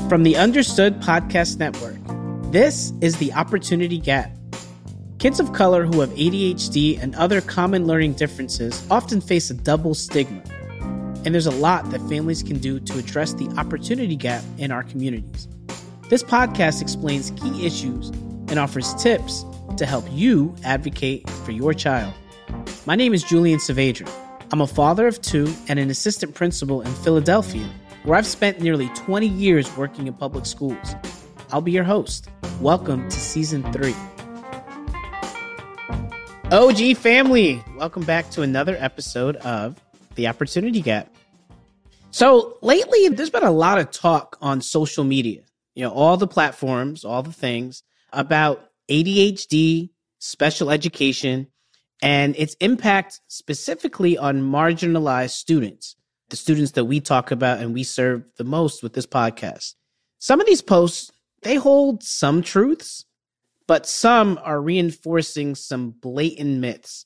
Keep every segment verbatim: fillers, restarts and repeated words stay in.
From the Understood Podcast Network, this is The Opportunity Gap. Kids of color who have A D H D and other common learning differences often face a double stigma. And there's a lot that families can do to address the opportunity gap in our communities. This podcast explains key issues and offers tips to help you advocate for your child. My name is Julian Saavedra. I'm a father of two and an assistant principal in Philadelphia, where I've spent nearly twenty years working in public schools. I'll be your host. Welcome to season three. O G family, welcome back to another episode of The Opportunity Gap. So lately, there's been a lot of talk on social media, you know, all the platforms, all the things about A D H D, special education, and its impact specifically on marginalized students, the students that we talk about and we serve the most with this podcast. Some of these posts, they hold some truths, but some are reinforcing some blatant myths.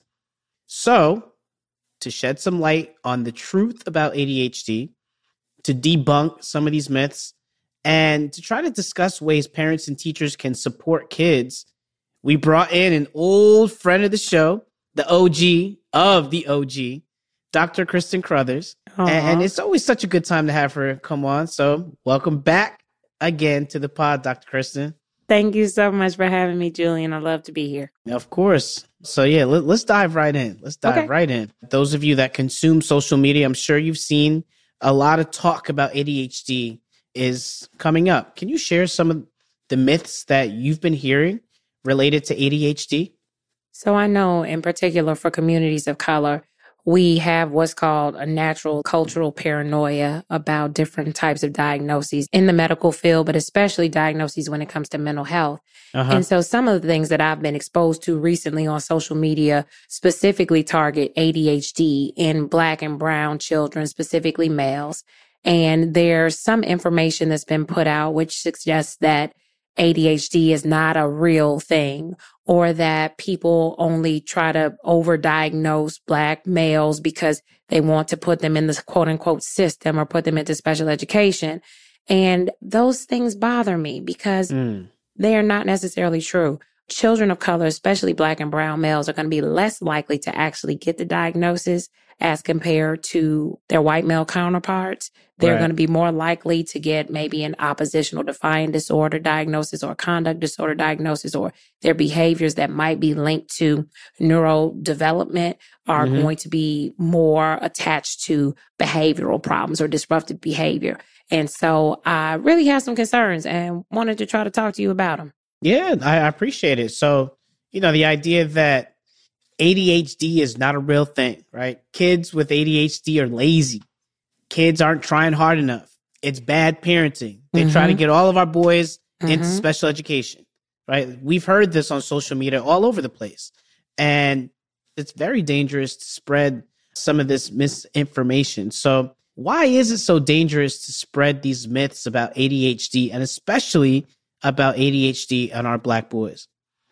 So, to shed some light on the truth about A D H D, to debunk some of these myths, and to try to discuss ways parents and teachers can support kids, we brought in an old friend of the show, the O G of the O G, Doctor Kristen Crothers. And, and it's always such a good time to have her come on. So welcome back again to the pod, Doctor Kristen. Thank you so much for having me, Julian. I love to be here. Of course. So yeah, let, let's dive right in. Let's dive okay. right in. Those of you that consume social media, I'm sure you've seen a lot of talk about A D H D is coming up. Can you share some of the myths that you've been hearing related to A D H D? So I know in particular for communities of color, we have what's called a natural cultural paranoia about different types of diagnoses in the medical field, but especially diagnoses when it comes to mental health. Uh-huh. And so some of the things that I've been exposed to recently on social media specifically target A D H D in Black and brown children, specifically males. And there's some information that's been put out which suggests that A D H D is not a real thing, or that people only try to overdiagnose Black males because they want to put them in the quote unquote system or put them into special education. And those things bother me because mm. they are not necessarily true. Children of color, especially Black and brown males, are going to be less likely to actually get the diagnosis as compared to their white male counterparts. They're right. going to be more likely to get maybe an oppositional defiant disorder diagnosis or conduct disorder diagnosis, or their behaviors that might be linked to neurodevelopment are mm-hmm. going to be more attached to behavioral problems or disruptive behavior. And so I really have some concerns and wanted to try to talk to you about them. Yeah, I appreciate it. So, you know, the idea that A D H D is not a real thing, right? Kids with A D H D are lazy. Kids aren't trying hard enough. It's bad parenting. They mm-hmm. try to get all of our boys mm-hmm. into special education, right? We've heard this on social media all over the place. And it's very dangerous to spread some of this misinformation. So why is it so dangerous to spread these myths about A D H D, and especially about A D H D and our Black boys?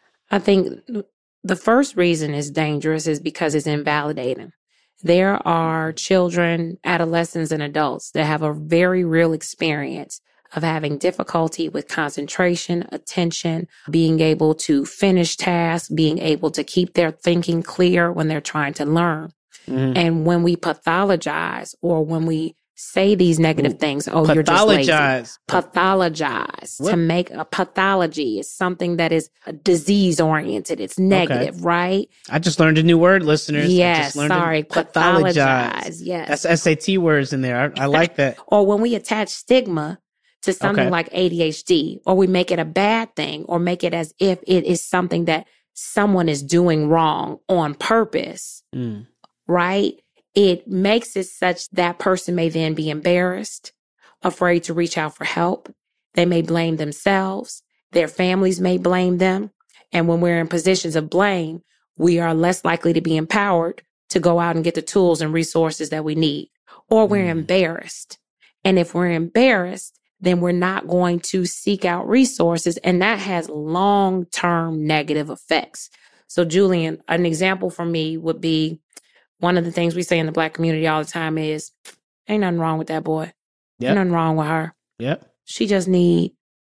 I think the first reason it's dangerous is because it's invalidating. There are children, adolescents, and adults that have a very real experience of having difficulty with concentration, attention, being able to finish tasks, being able to keep their thinking clear when they're trying to learn. Mm-hmm. And when we pathologize or when we say these negative Ooh. things, oh, you're just lazy. Pathologize. What? To make a pathology is something that is disease oriented. It's negative, okay. right? I just learned a new word, listeners. Yes, sorry. Pathologize. pathologize. Yes. That's S A T words in there. I, I like that. Or when we attach stigma to something okay. like A D H D, or we make it a bad thing, or make it as if it is something that someone is doing wrong on purpose, mm. right? It makes it such that person may then be embarrassed, afraid to reach out for help. They may blame themselves. Their families may blame them. And when we're in positions of blame, we are less likely to be empowered to go out and get the tools and resources that we need. Or we're mm. embarrassed. And if we're embarrassed, then we're not going to seek out resources. And that has long-term negative effects. So, Julian, an example for me would be, one of the things we say in the Black community all the time is, ain't nothing wrong with that boy. Yep. Ain't nothing wrong with her. Yep. she just need,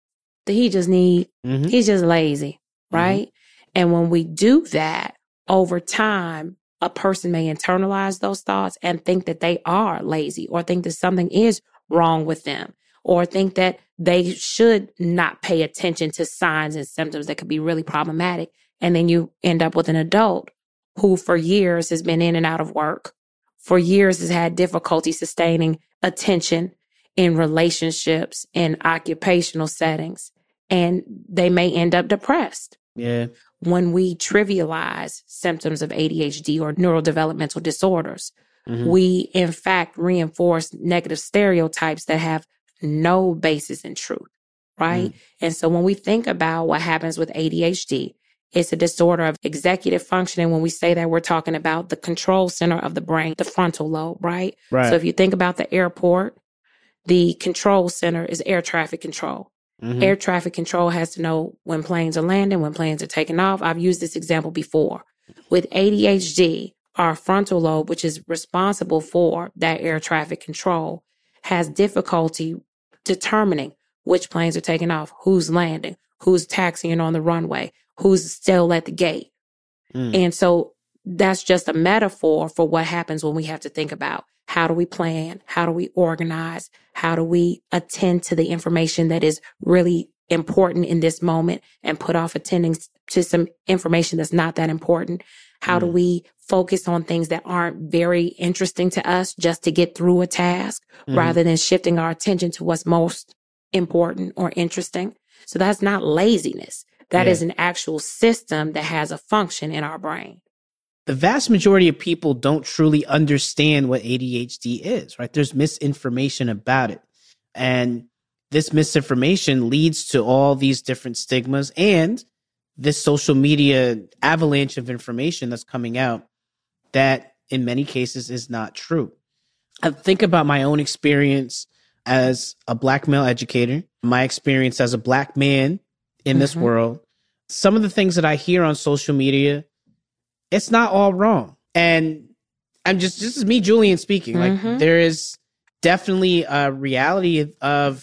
he just need, mm-hmm. he's just lazy, right? Mm-hmm. And when we do that over time, a person may internalize those thoughts and think that they are lazy or think that something is wrong with them or think that they should not pay attention to signs and symptoms that could be really problematic. And then you end up with an adult who for years has been in and out of work, for years has had difficulty sustaining attention in relationships, in occupational settings, and they may end up depressed. Yeah. When we trivialize symptoms of A D H D or neurodevelopmental disorders, mm-hmm. we in fact reinforce negative stereotypes that have no basis in truth, right? Mm. And so when we think about what happens with A D H D, it's a disorder of executive functioning. When we say that, we're talking about the control center of the brain, the frontal lobe, right? Right. So if you think about the airport, the control center is air traffic control. Mm-hmm. Air traffic control has to know when planes are landing, when planes are taking off. I've used this example before. With A D H D, our frontal lobe, which is responsible for that air traffic control, has difficulty determining which planes are taking off, who's landing, who's taxiing on the runway, who's still at the gate. Mm. And so that's just a metaphor for what happens when we have to think about how do we plan, how do we organize, how do we attend to the information that is really important in this moment and put off attending to some information that's not that important. How mm. do we focus on things that aren't very interesting to us just to get through a task mm. rather than shifting our attention to what's most important or interesting? So that's not laziness. That yeah. is an actual system that has a function in our brain. The vast majority of people don't truly understand what A D H D is, right? There's misinformation about it. And this misinformation leads to all these different stigmas and this social media avalanche of information that's coming out that in many cases is not true. I think about my own experience as a Black male educator, my experience as a Black man in mm-hmm. this world. Some of the things that I hear on social media, it's not all wrong. And I'm just, this is me, Julian, speaking. Mm-hmm. Like, there is definitely a reality of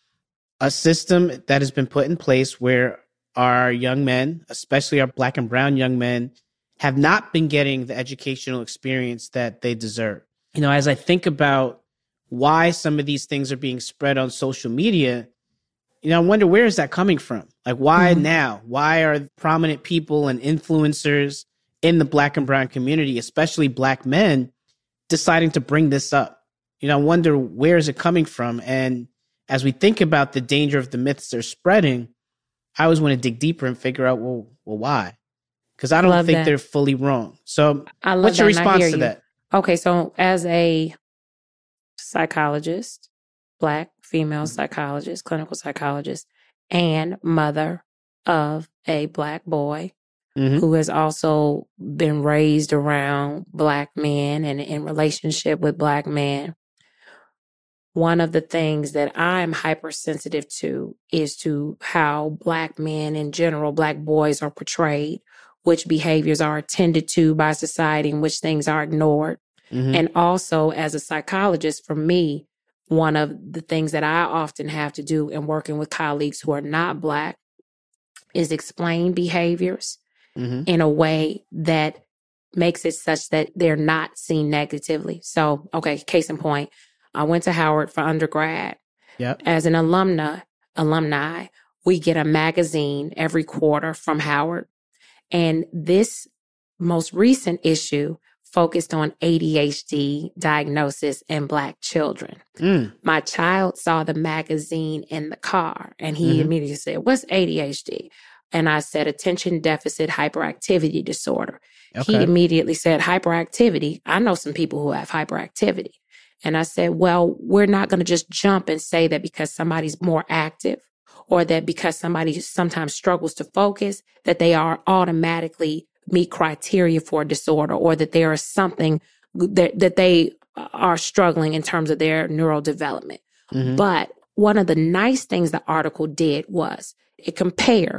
a system that has been put in place where our young men, especially our Black and brown young men, have not been getting the educational experience that they deserve. You know, as I think about why some of these things are being spread on social media, you know, I wonder, where is that coming from? Like, why mm-hmm. now? Why are prominent people and influencers in the Black and brown community, especially Black men, deciding to bring this up? You know, I wonder, where is it coming from? And as we think about the danger of the myths they're spreading, I always want to dig deeper and figure out, well, well, why? Because I don't love think that. They're fully wrong. So I love what's your that, response to you. that? Okay, so as a psychologist, Black female psychologist, clinical psychologist, and mother of a Black boy mm-hmm. who has also been raised around Black men and in relationship with Black men, one of the things that I'm hypersensitive to is to how Black men in general, Black boys are portrayed, which behaviors are attended to by society and which things are ignored. Mm-hmm. And also, as a psychologist, for me, one of the things that I often have to do in working with colleagues who are not Black is explain behaviors mm-hmm. in a way that makes it such that they're not seen negatively. So, okay, case in point, I went to Howard for undergrad. Yep. As an alumna, alumni, we get a magazine every quarter from Howard. And this most recent issue focused on A D H D diagnosis in Black children. Mm. My child saw the magazine in the car and he mm-hmm. immediately said, "What's A D H D?" And I said, "Attention Deficit Hyperactivity Disorder." Okay. He immediately said, "Hyperactivity. I know some people who have hyperactivity." And I said, well, we're not going to just jump and say that because somebody's more active or that because somebody sometimes struggles to focus, that they are automatically meet criteria for a disorder or that there is something that, that they are struggling in terms of their neurodevelopment. Mm-hmm. But one of the nice things the article did was it compared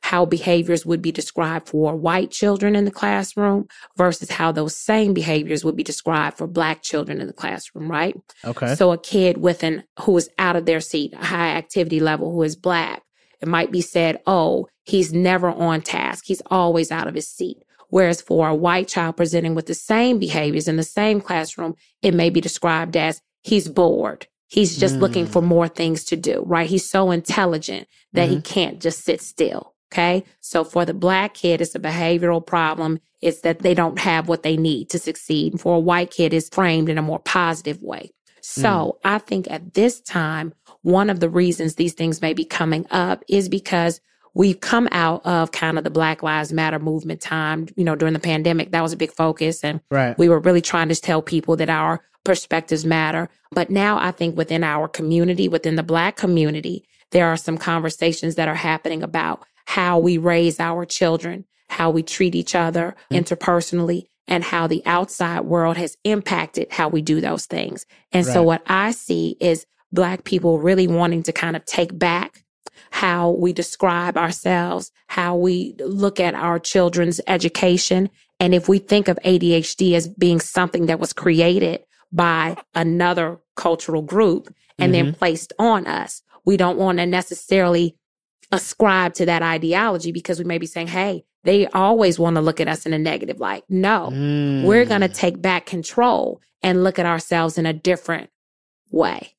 how behaviors would be described for white children in the classroom versus how those same behaviors would be described for Black children in the classroom, right? Okay. So a kid with an who is out of their seat, a high activity level, who is Black, it might be said, oh, he's never on task. He's always out of his seat. Whereas for a white child presenting with the same behaviors in the same classroom, it may be described as he's bored. He's just mm. looking for more things to do, right? He's so intelligent that mm-hmm. he can't just sit still, okay? So for the Black kid, it's a behavioral problem. It's that they don't have what they need to succeed. And for a white kid, it's framed in a more positive way. So mm. I think at this time, one of the reasons these things may be coming up is because we've come out of kind of the Black Lives Matter movement time, you know, during the pandemic. That was a big focus. And right. we were really trying to tell people that our perspectives matter. But now I think within our community, within the Black community, there are some conversations that are happening about how we raise our children, how we treat each other mm. interpersonally, and how the outside world has impacted how we do those things. And right. so what I see is Black people really wanting to kind of take back how we describe ourselves, how we look at our children's education. And if we think of A D H D as being something that was created by another cultural group and mm-hmm. then placed on us, we don't want to necessarily ascribe to that ideology because we may be saying, hey, they always want to look at us in a negative light. No, mm. we're going to take back control and look at ourselves in a different way.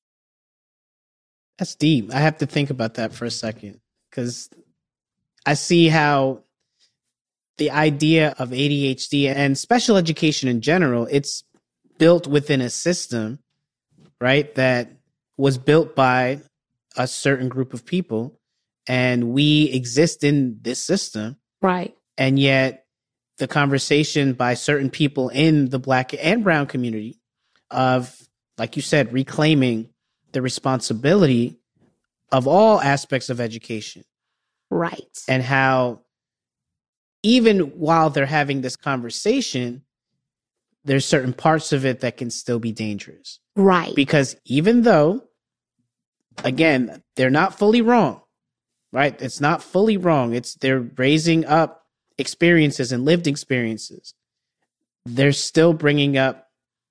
That's deep. I have to think about that for a second because I see how the idea of A D H D and special education in general, it's built within a system, right, that was built by a certain group of people, and we exist in this system. Right. And yet the conversation by certain people in the Black and brown community of, like you said, reclaiming the responsibility of all aspects of education. Right. And how even while they're having this conversation, there's certain parts of it that can still be dangerous. Right. Because even though, again, they're not fully wrong, right? It's not fully wrong. It's they're raising up experiences and lived experiences. They're still bringing up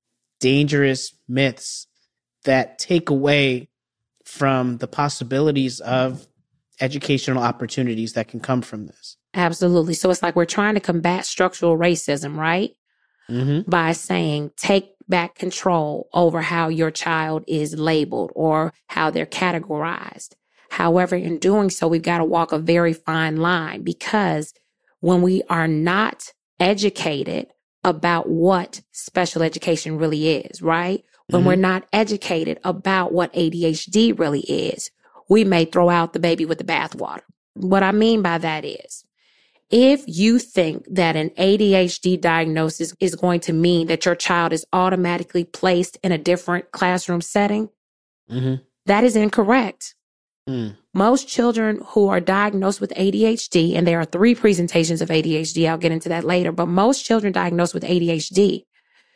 dangerous myths that take away from the possibilities of educational opportunities that can come from this. Absolutely. So it's like we're trying to combat structural racism, right? Mm-hmm. By saying, take back control over how your child is labeled or how they're categorized. However, in doing so, we've got to walk a very fine line because when we are not educated about what special education really is, right? When mm-hmm. we're not educated about what A D H D really is, we may throw out the baby with the bathwater. What I mean by that is, if you think that an A D H D diagnosis is going to mean that your child is automatically placed in a different classroom setting, mm-hmm. that is incorrect. Mm. Most children who are diagnosed with A D H D, and there are three presentations of A D H D, I'll get into that later, but most children diagnosed with A D H D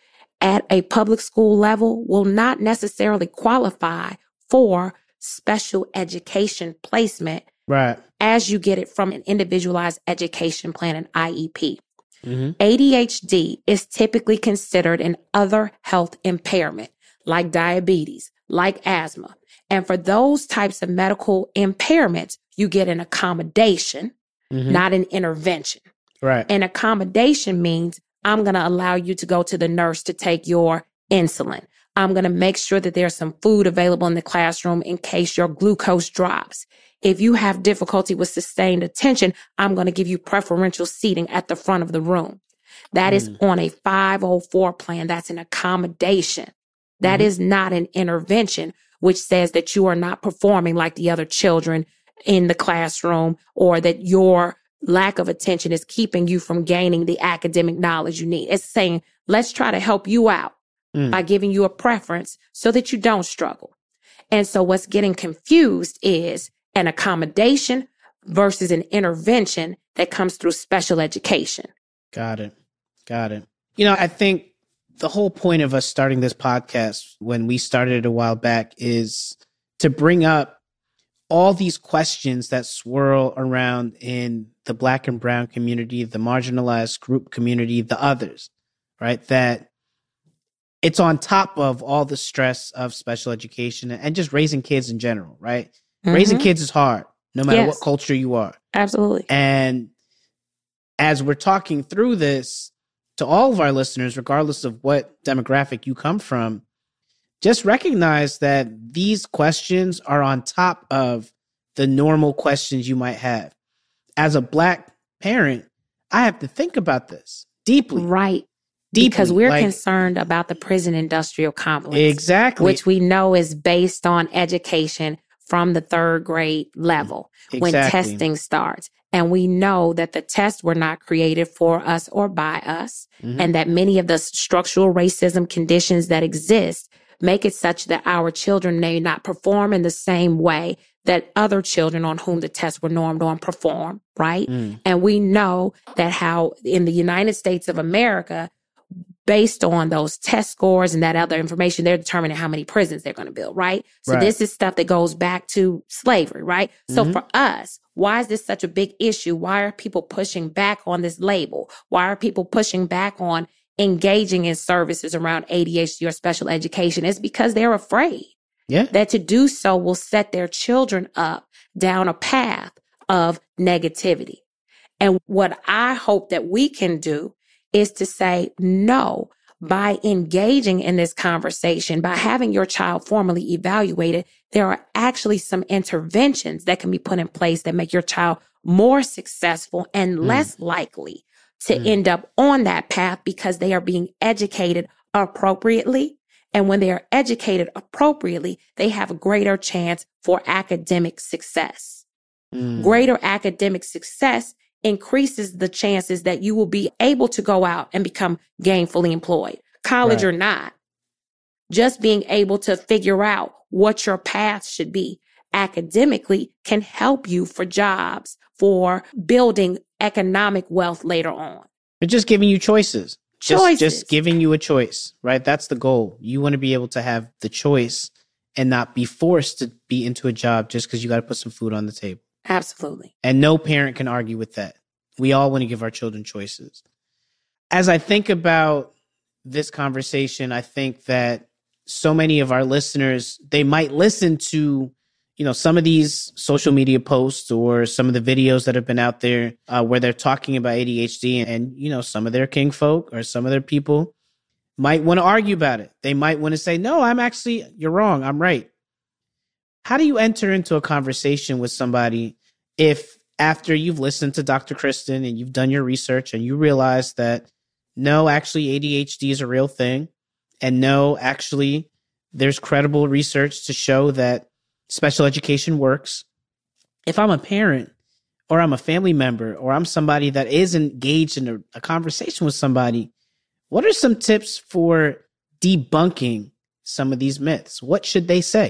at a public school level will not necessarily qualify for special education placement right. as you get it from an individualized education plan, an I E P. Mm-hmm. A D H D is typically considered an other health impairment like diabetes, like asthma. And for those types of medical impairments, you get an accommodation, mm-hmm. not an intervention. Right. An accommodation means I'm going to allow you to go to the nurse to take your insulin. I'm going to make sure that there's some food available in the classroom in case your glucose drops. If you have difficulty with sustained attention, I'm going to give you preferential seating at the front of the room. That mm. is on a five oh four plan. That's an accommodation. That mm-hmm. is not an intervention, which says that you are not performing like the other children in the classroom or that your lack of attention is keeping you from gaining the academic knowledge you need. It's saying, let's try to help you out mm. by giving you a preference so that you don't struggle. And so what's getting confused is an accommodation versus an intervention that comes through special education. Got it. Got it. You know, I think the whole point of us starting this podcast when we started it a while back is to bring up all these questions that swirl around in the Black and brown community, the marginalized group community, the others, right? That it's on top of all the stress of special education and just raising kids in general, right? Mm-hmm. Raising kids is hard, no matter yes. what culture you are. Absolutely. And as we're talking through this to all of our listeners, regardless of what demographic you come from, just recognize that these questions are on top of the normal questions you might have. As a Black parent, I have to think about this deeply. Right. Deeply. Because we're like, concerned about the prison industrial complex. Exactly. Which we know is based on education from the third grade level exactly. when testing starts. And we know that the tests were not created for us or by us, mm-hmm. and that many of the structural racism conditions that exist make it such that our children may not perform in the same way that other children on whom the tests were normed on perform, right? Mm. And we know that how in the United States of America, based on those test scores and that other information, they're determining how many prisons they're going to build, right? So right. this is stuff that goes back to slavery, right? Mm-hmm. So for us, why is this such a big issue? Why are people pushing back on this label? Why are people pushing back on engaging in services around A D H D or special education? It's because they're afraid yeah. that to do so will set their children up down a path of negativity. And what I hope that we can do is to say no. By engaging in this conversation, by having your child formally evaluated, there are actually some interventions that can be put in place that make your child more successful and mm. less likely to mm. end up on that path because they are being educated appropriately. And when they are educated appropriately, they have a greater chance for academic success. Mm. Greater academic success increases the chances that you will be able to go out and become gainfully employed, college right. or not. Just being able to figure out what your path should be academically can help you for jobs, for building economic wealth later on. They're just giving you choices. Choices. Just, just giving you a choice, right? That's the goal. You want to be able to have the choice and not be forced to be into a job just because you got to put some food on the table. Absolutely. And no parent can argue with that. We all want to give our children choices. As I think about this conversation, I think that so many of our listeners, they might listen to, you know, some of these social media posts or some of the videos that have been out there uh, where they're talking about A D H D, and, and, you know, some of their kinfolk or some of their people might want to argue about it. They might want to say, no, I'm actually, you're wrong. I'm right. How do you enter into a conversation with somebody if after you've listened to Doctor Kristen and you've done your research and you realize that, no, actually A D H D is a real thing, and no, actually there's credible research to show that special education works. If I'm a parent or I'm a family member or I'm somebody that is engaged in a, a conversation with somebody, what are some tips for debunking some of these myths? What should they say?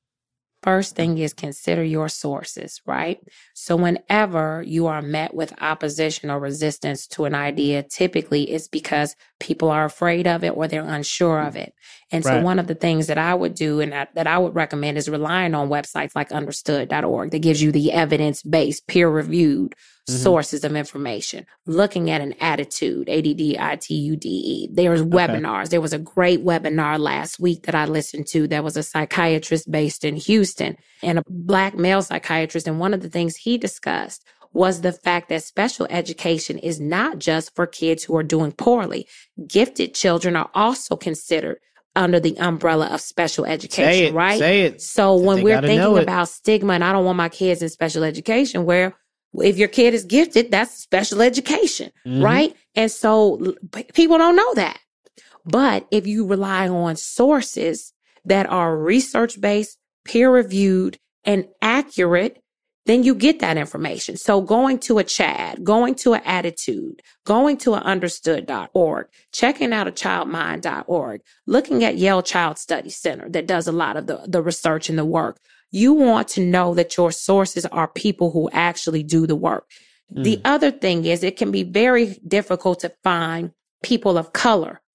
First thing is consider your sources, right? So whenever you are met with opposition or resistance to an idea, typically it's because people are afraid of it or they're unsure of it. And right. so one of the things that I would do and that, that I would recommend is relying on websites like understood dot org that gives you the evidence-based, peer-reviewed mm-hmm. sources of information. Looking at an attitude, A D D I T U D E. There's okay. webinars. There was a great webinar last week that I listened to that was a psychiatrist based in Houston and a Black male psychiatrist. And one of the things he discussed was the fact that special education is not just for kids who are doing poorly. Gifted children are also considered under the umbrella of special education, say it, right? Say it. So when we're thinking about stigma, and I don't want my kids in special education, where if your kid is gifted, that's special education, mm-hmm. right? And so p- people don't know that. But if you rely on sources that are research-based, peer-reviewed, and accurate, then you get that information. So going to a CHAD, going to an Attitude, going to an understood dot org, checking out a child mind dot org, looking at Yale Child Study Center that does a lot of the, the research and the work. You want to know that your sources are people who actually do the work. Mm. The other thing is it can be very difficult to find people of color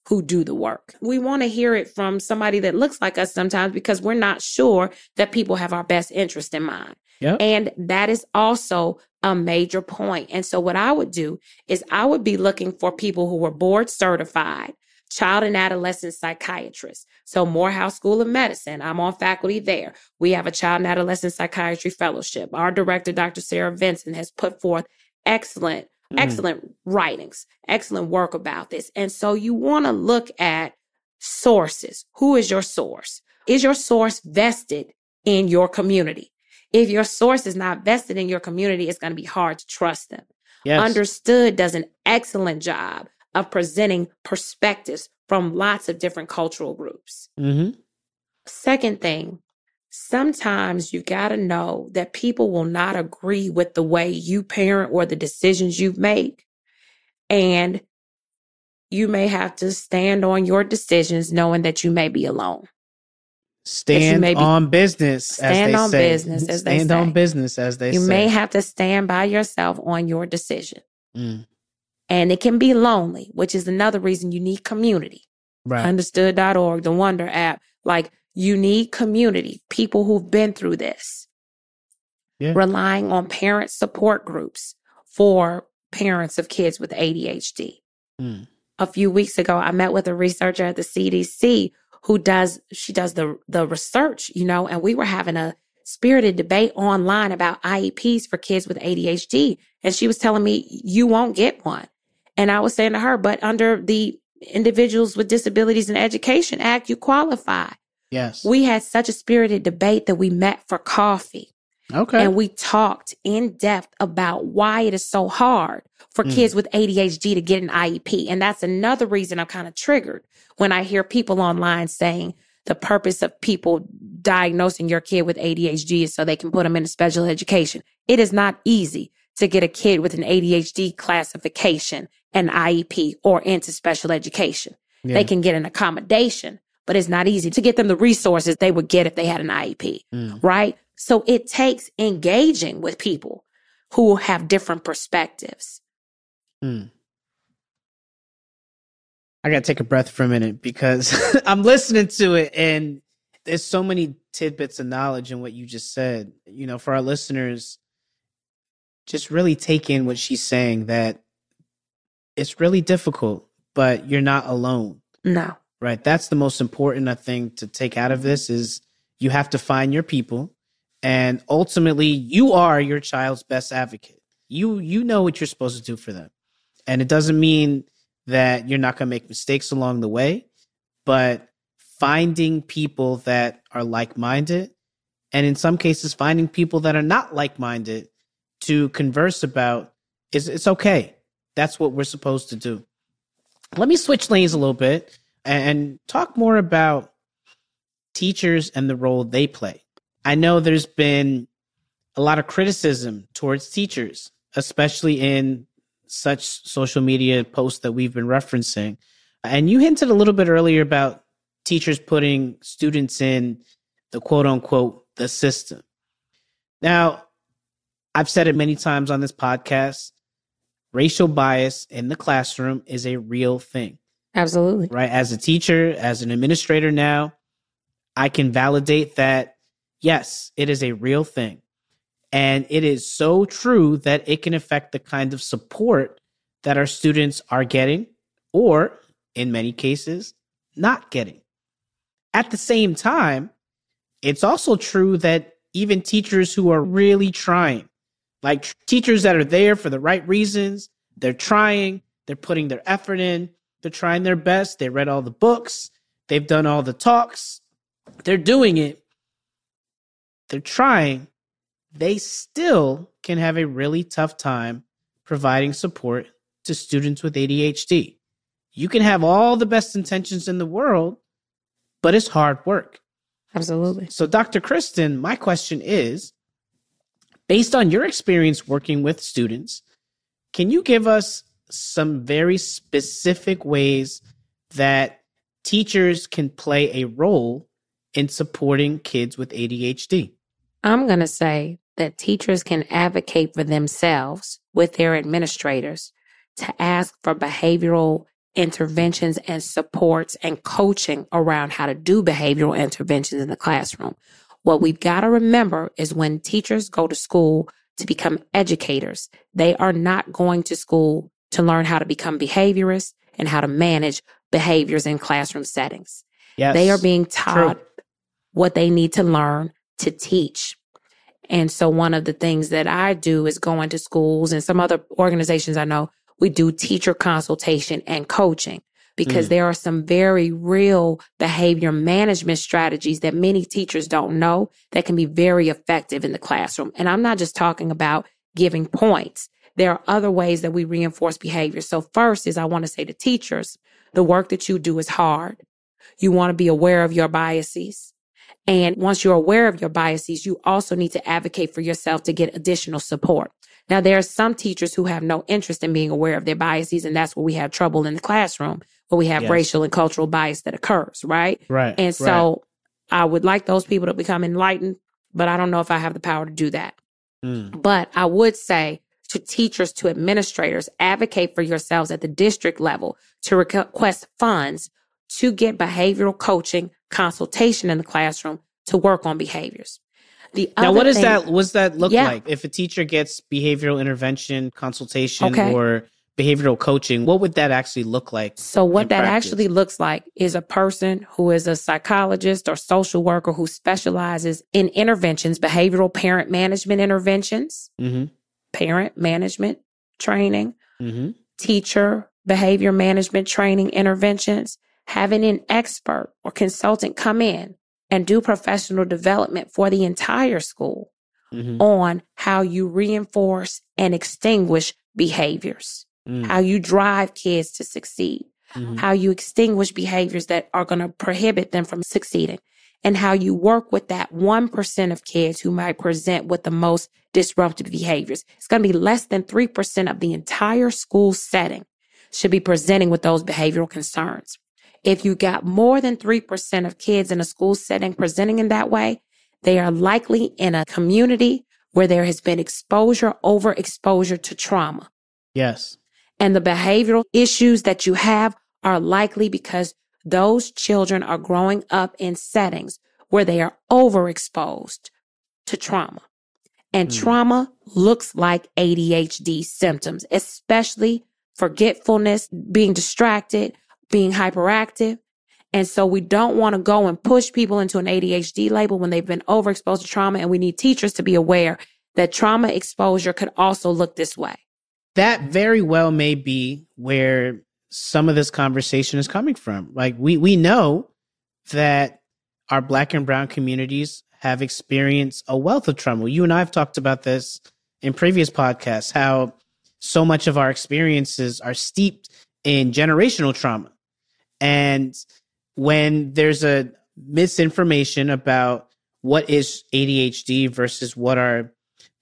who do the work. We want to hear it from somebody that looks like us sometimes because we're not sure that people have our best interest in mind. Yep. And that is also a major point. And so what I would do is I would be looking for people who were board certified, child and adolescent psychiatrists. So Morehouse School of Medicine, I'm on faculty there. We have a child and adolescent psychiatry fellowship. Our director, Doctor Sarah Vincent, has put forth excellent, mm. excellent writings, excellent work about this. And so you want to look at sources. Who is your source? Is your source vested in your community? If your source is not vested in your community, it's going to be hard to trust them. Yes. Understood does an excellent job of presenting perspectives from lots of different cultural groups. Mm-hmm. Second thing, sometimes you got to know that people will not agree with the way you parent or the decisions you've made. And you may have to stand on your decisions knowing that you may be alone. Stand be, on business, stand as they on say. business, as they stand say. on business, as they you say. You may have to stand by yourself on your decision. Mm. And it can be lonely, which is another reason you need community. Right. Understood dot org, the Wonder app. Like, you need community, people who've been through this. Yeah. Relying on parent support groups for parents of kids with A D H D. Mm. A few weeks ago, I met with a researcher at the C D C who does, she does the, the research, you know, and we were having a spirited debate online about I E Ps for kids with A D H D. And she was telling me, you won't get one. And I was saying to her, but under the Individuals with Disabilities in Education Act, you qualify. Yes. We had such a spirited debate that we met for coffee. Okay. And we talked in depth about why it is so hard for mm. kids with A D H D to get an I E P. And that's another reason I'm kind of triggered when I hear people online saying the purpose of people diagnosing your kid with A D H D is so they can put them into special education. It is not easy to get a kid with an A D H D classification, an I E P, or into special education. Yeah. They can get an accommodation, but it's not easy to get them the resources they would get if they had an I E P, mm. right? So it takes engaging with people who have different perspectives. Mm. I got to take a breath for a minute because I'm listening to it and there's so many tidbits of knowledge in what you just said. You know, for our listeners, just really take in what she's saying, that it's really difficult, but you're not alone. No. Right. That's the most important thing to take out of this is you have to find your people. And ultimately, you are your child's best advocate. You you know what you're supposed to do for them. And it doesn't mean that you're not going to make mistakes along the way, but finding people that are like-minded, and in some cases, finding people that are not like-minded to converse about, is it's okay. That's what we're supposed to do. Let me switch lanes a little bit and talk more about teachers and the role they play. I know there's been a lot of criticism towards teachers, especially in such social media posts that we've been referencing. And you hinted a little bit earlier about teachers putting students in the quote unquote, the system. Now, I've said it many times on this podcast, racial bias in the classroom is a real thing. Absolutely. Right? As a teacher, as an administrator now, I can validate that. Yes, it is a real thing. And it is so true that it can affect the kind of support that our students are getting, or in many cases, not getting. At the same time, it's also true that even teachers who are really trying, like tr- teachers that are there for the right reasons, they're trying, they're putting their effort in, they're trying their best, they read all the books, they've done all the talks, they're doing it. They're trying, they still can have a really tough time providing support to students with A D H D. You can have all the best intentions in the world, but it's hard work. Absolutely. So, Doctor Kristen, my question is, based on your experience working with students, can you give us some very specific ways that teachers can play a role in supporting kids with A D H D? I'm going to say that teachers can advocate for themselves with their administrators to ask for behavioral interventions and supports and coaching around how to do behavioral interventions in the classroom. What we've got to remember is when teachers go to school to become educators, they are not going to school to learn how to become behaviorists and how to manage behaviors in classroom settings. Yes, they are being taught true. what they need to learn to teach. And so one of the things that I do is go into schools, and some other organizations I know, we do teacher consultation and coaching, because mm. there are some very real behavior management strategies that many teachers don't know that can be very effective in the classroom. And I'm not just talking about giving points. There are other ways that we reinforce behavior. So first is I want to say to teachers, the work that you do is hard. You want to be aware of your biases. And once you're aware of your biases, you also need to advocate for yourself to get additional support. Now, there are some teachers who have no interest in being aware of their biases, and that's where we have trouble in the classroom, where we have yes. racial and cultural bias that occurs, right? Right. And so right. I would like those people to become enlightened, but I don't know if I have the power to do that. Mm. But I would say to teachers, to administrators, advocate for yourselves at the district level to request funds to get behavioral coaching consultation in the classroom to work on behaviors. The now, other what does thing, that, what does that look yeah. like? If a teacher gets behavioral intervention consultation okay. or behavioral coaching, what would that actually look like? So what that practice? actually looks like is a person who is a psychologist or social worker who specializes in interventions, behavioral parent management interventions, mm-hmm. parent management training, mm-hmm. teacher behavior management training interventions, having an expert or consultant come in and do professional development for the entire school mm-hmm. on how you reinforce and extinguish behaviors, mm. how you drive kids to succeed, mm-hmm. how you extinguish behaviors that are going to prohibit them from succeeding, and how you work with that one percent of kids who might present with the most disruptive behaviors. It's going to be less than three percent of the entire school setting should be presenting with those behavioral concerns. If you got more than three percent of kids in a school setting presenting in that way, they are likely in a community where there has been exposure, overexposure to trauma. Yes. And the behavioral issues that you have are likely because those children are growing up in settings where they are overexposed to trauma. And mm. trauma looks like A D H D symptoms, especially forgetfulness, being distracted, being hyperactive. And so we don't want to go and push people into an A D H D label when they've been overexposed to trauma. And we need teachers to be aware that trauma exposure could also look this way. That very well may be where some of this conversation is coming from. Like we, we know that our Black and brown communities have experienced a wealth of trauma. You and I have talked about this in previous podcasts, how so much of our experiences are steeped in generational trauma. And when there's a misinformation about what is A D H D versus what are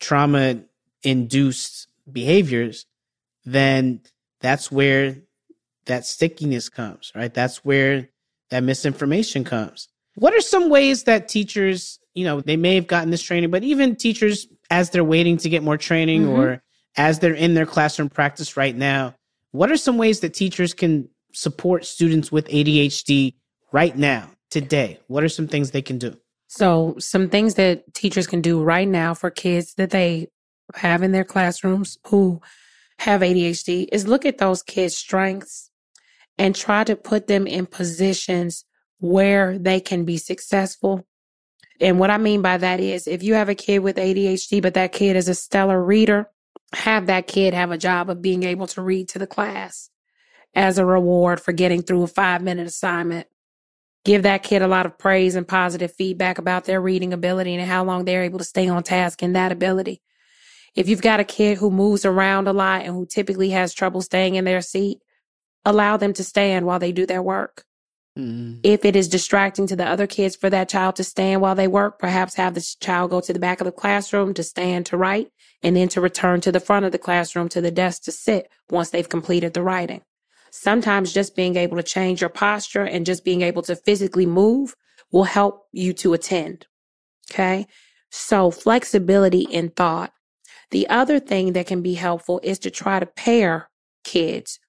trauma-induced behaviors, then that's where that stickiness comes, right? That's where that misinformation comes. What are some ways that teachers, you know, they may have gotten this training, but even teachers, as they're waiting to get more training mm-hmm. or as they're in their classroom practice right now, what are some ways that teachers can support students with A D H D right now, today? What are some things they can do? So some things that teachers can do right now for kids that they have in their classrooms who have A D H D is look at those kids' strengths and try to put them in positions where they can be successful. And what I mean by that is if you have a kid with A D H D, but that kid is a stellar reader, have that kid have a job of being able to read to the class as a reward for getting through a five-minute assignment. Give that kid a lot of praise and positive feedback about their reading ability and how long they're able to stay on task in that ability. If you've got a kid who moves around a lot and who typically has trouble staying in their seat, allow them to stand while they do their work. Mm. If it is distracting to the other kids for that child to stand while they work, perhaps have the child go to the back of the classroom to stand to write and then to return to the front of the classroom to the desk to sit once they've completed the writing. Sometimes just being able to change your posture and just being able to physically move will help you to attend. Okay? So flexibility in thought. The other thing that can be helpful is to try to pair kids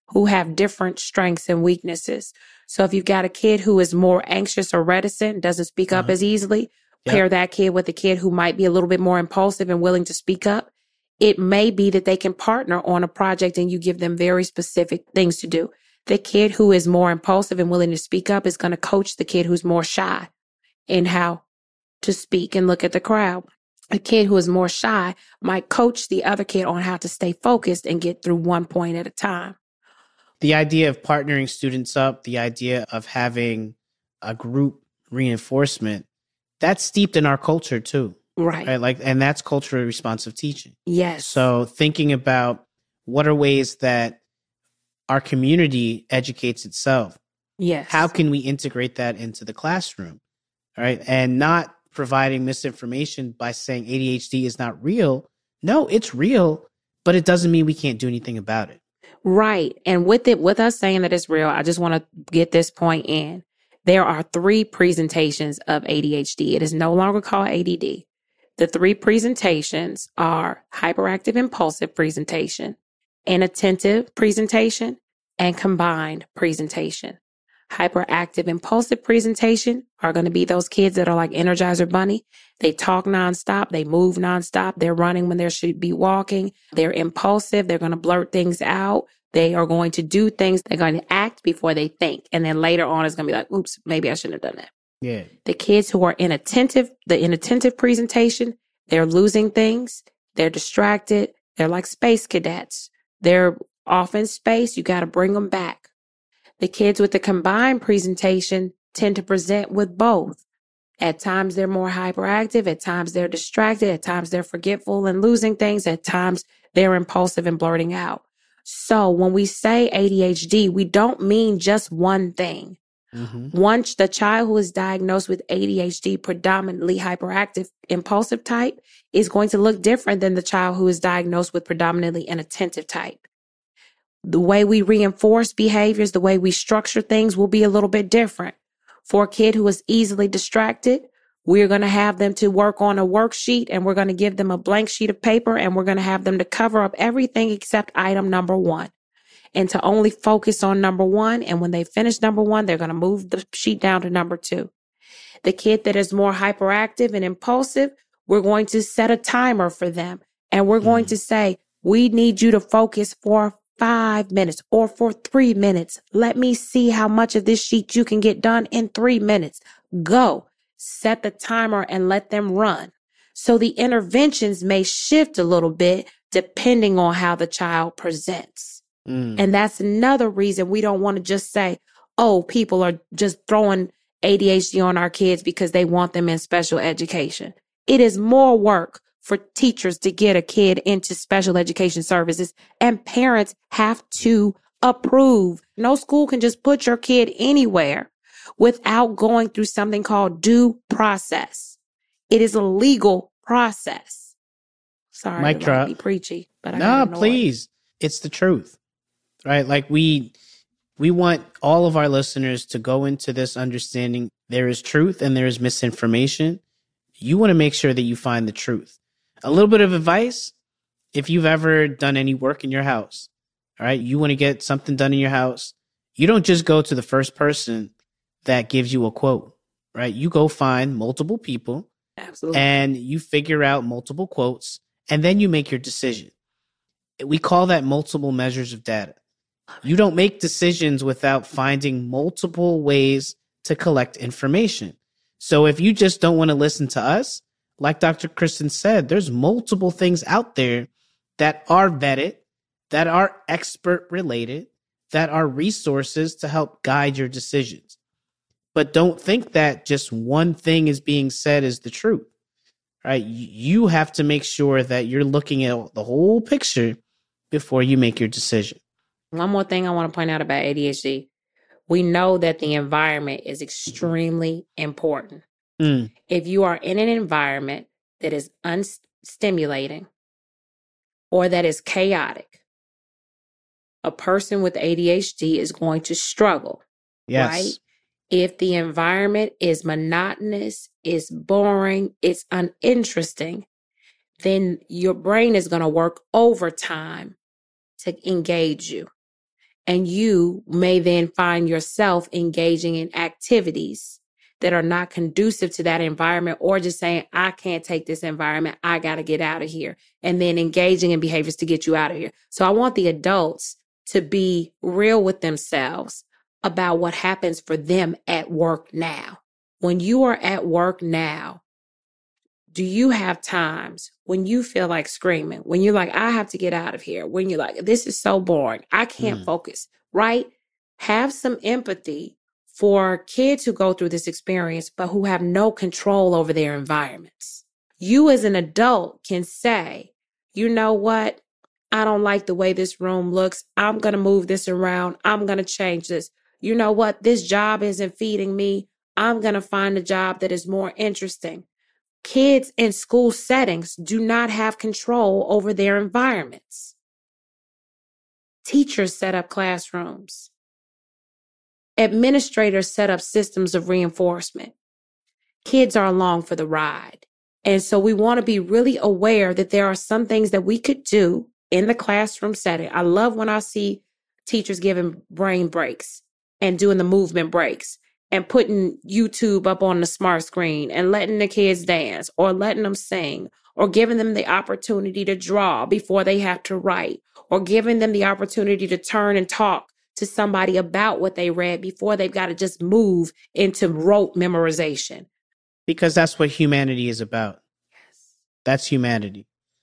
who have different strengths and weaknesses. So if you've got a kid who is more anxious or reticent, doesn't speak up Uh-huh. as easily, Yep. pair that kid with a kid who might be a little bit more impulsive and willing to speak up. It may be that they can partner on a project and you give them very specific things to do. The kid who is more impulsive and willing to speak up is going to coach the kid who's more shy in how to speak and look at the crowd. A kid who is more shy might coach the other kid on how to stay focused and get through one point at a time. The idea of partnering students up, the idea of having a group reinforcement, that's steeped in our culture too. Right. Right. Like, and that's culturally responsive teaching. Yes. So thinking about what are ways that our community educates itself. Yes. How can we integrate that into the classroom? Right. And not providing misinformation by saying A D H D is not real. No, it's real, but it doesn't mean we can't do anything about it. Right. And with it, with us saying that it's real, I just want to get this point in. There are three presentations of A D H D. It is no longer called A D D. The three presentations are hyperactive impulsive presentation, inattentive presentation, and combined presentation. Hyperactive impulsive presentation are going to be those kids that are like Energizer Bunny. They talk nonstop. They move nonstop. They're running when they should be walking. They're impulsive. They're going to blurt things out. They are going to do things. They're going to act before they think. And then later on, it's going to be like, oops, maybe I shouldn't have done that. Yeah. The kids who are inattentive, the inattentive presentation, they're losing things. They're distracted. They're like space cadets. They're off in space. You got to bring them back. The kids with the combined presentation tend to present with both. At times, they're more hyperactive. At times, they're distracted. At times, they're forgetful and losing things. At times, they're impulsive and blurting out. So when we say A D H D, we don't mean just one thing. Mm-hmm. Once the child who is diagnosed with A D H D, predominantly hyperactive, impulsive type, is going to look different than the child who is diagnosed with predominantly inattentive type. The way we reinforce behaviors, the way we structure things will be a little bit different. For a kid who is easily distracted, we're going to have them to work on a worksheet and we're going to give them a blank sheet of paper and we're going to have them to cover up everything except item number one and to only focus on number one. And when they finish number one, they're going to move the sheet down to number two. The kid that is more hyperactive and impulsive, we're going to set a timer for them and we're going Mm. to say, we need you to focus for five minutes or for three minutes. Let me see how much of this sheet you can get done in three minutes. Go. Set the timer and let them run. So the interventions may shift a little bit depending on how the child presents. Mm. And that's another reason we don't want to just say, oh, people are just throwing A D H D on our kids because they want them in special education. It is more work for teachers to get a kid into special education services, and parents have to approve. No school can just put your kid anywhere without going through something called due process. It is a legal process. Sorry, Mic I don't drop. wanna be preachy, but I No, gotta know it. please. It's the truth, right? Like we, we want all of our listeners to go into this understanding there is truth and there is misinformation. You want to make sure that you find the truth. A little bit of advice. If you've ever done any work in your house, all right, you want to get something done in your house. You don't just go to the first person that gives you a quote, right? You go find multiple people Absolutely. and you figure out multiple quotes and then you make your decision. We call that multiple measures of data. You don't make decisions without finding multiple ways to collect information. So if you just don't want to listen to us, like Doctor Kristen said, there's multiple things out there that are vetted, that are expert related, that are resources to help guide your decisions. But don't think that just one thing is being said is the truth, right? You have to make sure that you're looking at the whole picture before you make your decision. One more thing I want to point out about A D H D. We know that the environment is extremely important. Mm. If you are in an environment that is unstimulating or that is chaotic, a person with A D H D is going to struggle, Yes. right? If the environment is monotonous, it's boring, it's uninteresting, then your brain is going to work overtime to engage you. And you may then find yourself engaging in activities that are not conducive to that environment, or just saying, I can't take this environment. I got to get out of here. And then engaging in behaviors to get you out of here. So I want the adults to be real with themselves about what happens for them at work now. When you are at work now, do you have times when you feel like screaming, when you're like, I have to get out of here, when you're like, this is so boring, I can't mm. focus, right? Have some empathy for kids who go through this experience, but who have no control over their environments. You as an adult can say, you know what? I don't like the way this room looks. I'm going to move this around. I'm going to change this. You know what? This job isn't feeding me. I'm going to find a job that is more interesting. Kids in school settings do not have control over their environments. Teachers set up classrooms. Administrators set up systems of reinforcement. Kids are along for the ride. And so we want to be really aware that there are some things that we could do in the classroom setting. I love when I see teachers giving brain breaks and doing the movement breaks and putting YouTube up on the smart screen and letting the kids dance or letting them sing or giving them the opportunity to draw before they have to write or giving them the opportunity to turn and talk to somebody about what they read before they've got to just move into rote memorization. Because that's what humanity is about. Yes. That's humanity.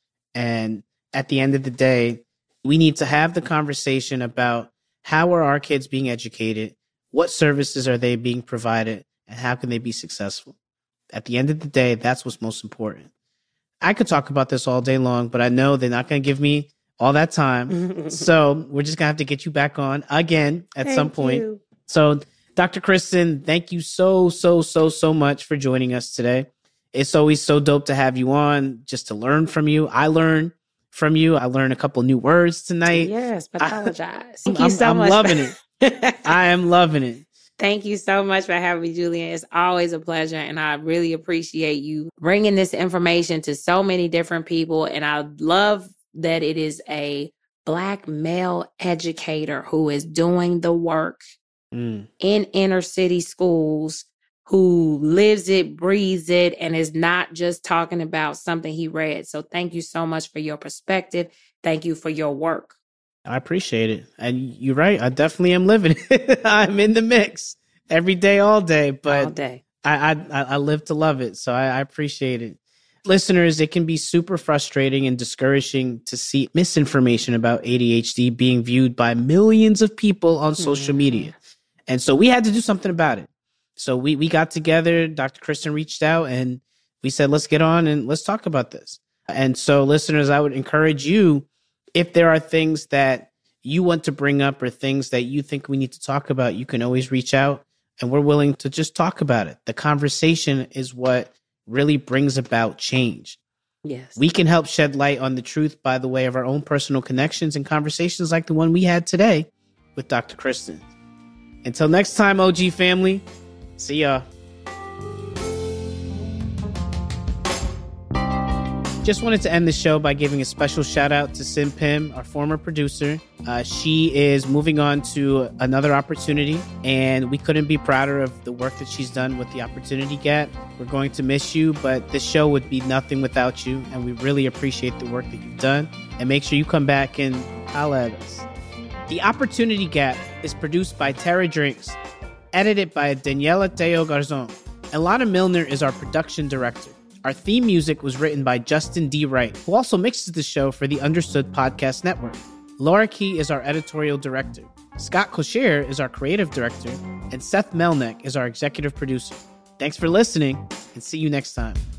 And at the end of the day, we need to have the conversation about how are our kids being educated, what services are they being provided, and how can they be successful? At the end of the day, that's what's most important. I could talk about this all day long, but I know they're not going to give me all that time. So we're just going to have to get you back on again at thank some point. You. So Doctor Kristen, thank you so, so, so, so much for joining us today. It's always so dope to have you on, just to learn from you. I learn from you. I learned a couple new words tonight. Yes, but apologize. I, thank you so I'm, much. I'm loving it. I am loving it. Thank you so much for having me, Julian. It's always a pleasure, and I really appreciate you bringing this information to so many different people. And I love that it is a Black male educator who is doing the work mm. in inner city schools, who lives it, breathes it, and is not just talking about something he read. So thank you so much for your perspective. Thank you for your work. I appreciate it. And you're right. I definitely am living it. I'm in the mix every day, all day. But all day. I, I, I live to love it. So I, I appreciate it. Listeners, it can be super frustrating and discouraging to see misinformation about A D H D being viewed by millions of people on social mm-hmm. media. And so we had to do something about it. So we, we got together, Doctor Kristen reached out, and we said, let's get on and let's talk about this. And so listeners, I would encourage you, if there are things that you want to bring up or things that you think we need to talk about, you can always reach out and we're willing to just talk about it. The conversation is what really brings about change. Yes. We can help shed light on the truth by the way of our own personal connections and conversations like the one we had today with Doctor Kristen. Until next time, O G family, see ya. Just wanted to end the show by giving a special shout out to Sim Pim, our former producer. Uh, she is moving on to another opportunity, and we couldn't be prouder of the work that she's done with the Opportunity Gap. We're going to miss you, but this show would be nothing without you, and we really appreciate the work that you've done. And make sure you come back and holla at us. The Opportunity Gap is produced by Terra Drinks, edited by Daniela Teo Garzon, and Lana Milner is our production director. Our theme music was written by Justin D. Wright, who also mixes the show for the Understood Podcast Network. Laura Key is our editorial director. Scott Cochere is our creative director. And Seth Melnick is our executive producer. Thanks for listening, and see you next time.